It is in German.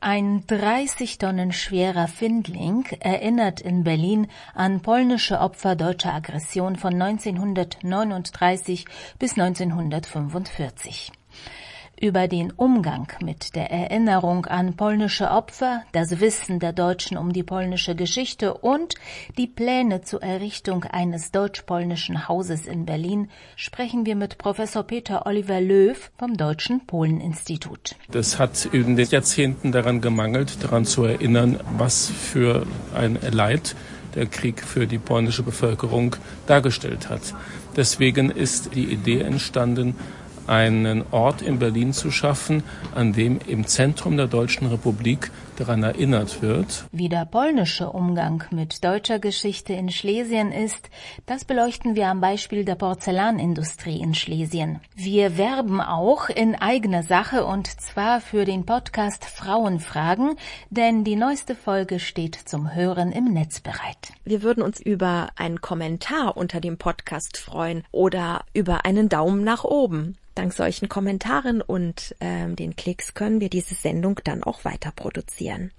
Ein 30 Tonnen schwerer Findling erinnert in Berlin an polnische Opfer deutscher Aggression von 1939 bis 1945. Über den Umgang mit der Erinnerung an polnische Opfer, das Wissen der Deutschen um die polnische Geschichte und die Pläne zur Errichtung eines deutsch-polnischen Hauses in Berlin sprechen wir mit Professor Peter Oliver Löw vom Deutschen Polen-Institut. Das hat in den Jahrzehnten daran gemangelt, daran zu erinnern, was für ein Leid der Krieg für die polnische Bevölkerung dargestellt hat. Deswegen ist die Idee entstanden, einen Ort in Berlin zu schaffen, an dem im Zentrum der Deutschen Republik daran erinnert wird. Wie der polnische Umgang mit deutscher Geschichte in Schlesien ist, das beleuchten wir am Beispiel der Porzellanindustrie in Schlesien. Wir werben auch in eigener Sache und zwar für den Podcast Frauenfragen, denn die neueste Folge steht zum Hören im Netz bereit. Wir würden uns über einen Kommentar unter dem Podcast freuen oder über einen Daumen nach oben. Dank solchen Kommentaren und den Klicks können wir diese Sendung dann auch weiter produzieren.